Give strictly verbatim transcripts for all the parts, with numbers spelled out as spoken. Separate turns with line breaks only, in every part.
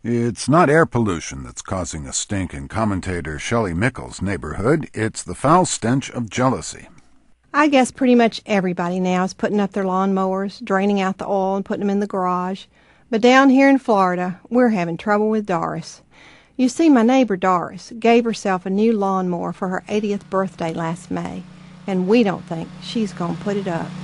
It's not air pollution that's causing a stink in commentator Shelley Mickle's neighborhood. It's the foul stench of jealousy.
I guess pretty much everybody now is putting up their lawnmowers, draining out the oil and putting them in the garage. But down here in Florida, we're having trouble with Doris. You see, my neighbor Doris gave herself a new lawnmower for her eightieth birthday last May, and we don't think she's going to put it up.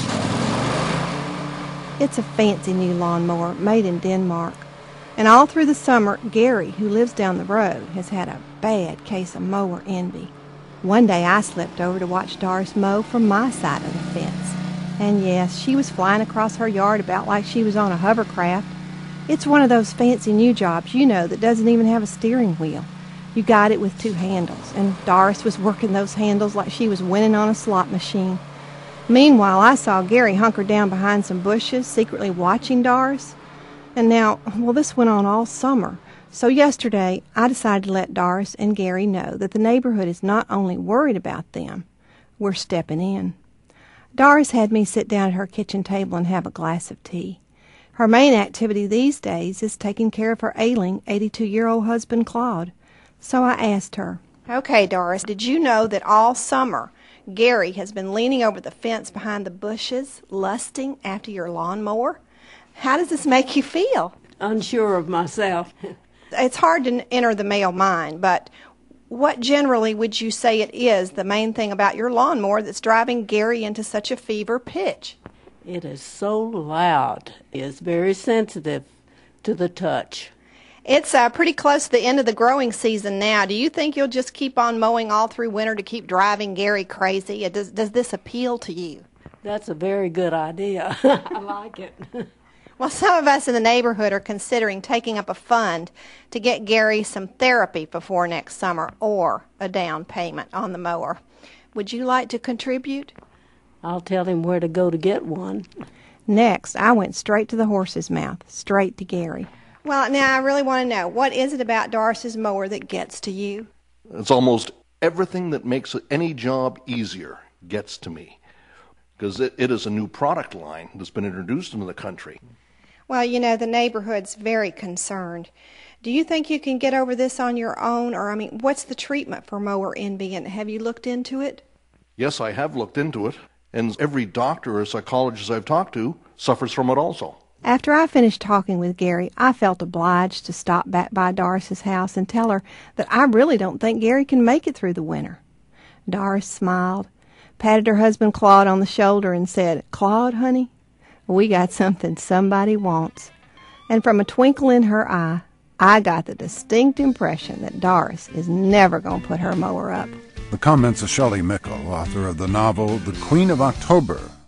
It's a fancy new lawnmower made in Denmark. And all through the summer, Gary, who lives down the road, has had a bad case of mower envy. One day I slipped over to watch Doris mow from my side of the fence. And yes, she was flying across her yard about like she was on a hovercraft. It's one of those fancy new jobs, you know, that doesn't even have a steering wheel. You got it with two handles, and Doris was working those handles like she was winning on a slot machine. Meanwhile, I saw Gary hunkered down behind some bushes, secretly watching Doris. And now, well, this went on all summer. So yesterday, I decided to let Doris and Gary know that the neighborhood is not only worried about them, we're stepping in. Doris had me sit down at her kitchen table and have a glass of tea. Her main activity these days is taking care of her ailing eighty-two-year-old husband, Claude. So I asked her, "Okay, Doris, did you know that all summer Gary has been leaning over the fence behind the bushes, lusting after your lawnmower? How does this make you feel?"
Unsure of myself.
It's hard to enter the male mind, but what generally would you say it is the main thing about your lawnmower that's driving Gary into such a fever pitch?
It is so loud. It's very sensitive to the touch.
It's uh, pretty close to the end of the growing season now. Do you think you'll just keep on mowing all through winter to keep driving Gary crazy? Does, does this appeal to you?
That's a very good idea. I like it.
Well, some of us in the neighborhood are considering taking up a fund to get Gary some therapy before next summer or a down payment on the mower. Would you like to contribute?
I'll tell him where to go to get one.
Next, I went straight to the horse's mouth, straight to Gary. Well, now I really want to know, what is it about Doris's mower that gets to you?
It's almost everything that makes any job easier gets to me, because it, it is a new product line that's been introduced into the country.
Well, you know, the neighborhood's very concerned. Do you think you can get over this on your own? Or, I mean, what's the treatment for mower envy, and have you looked into it?
Yes, I have looked into it, and every doctor or psychologist I've talked to suffers from it also.
After I finished talking with Gary, I felt obliged to stop back by Doris's house and tell her that I really don't think Gary can make it through the winter. Doris smiled, patted her husband Claude on the shoulder, and said, "Claude, honey, we got something somebody wants." And from a twinkle in her eye, I got the distinct impression that Doris is never going to put her mower up.
The comments of Shelley Mickle, author of the novel The Queen of October,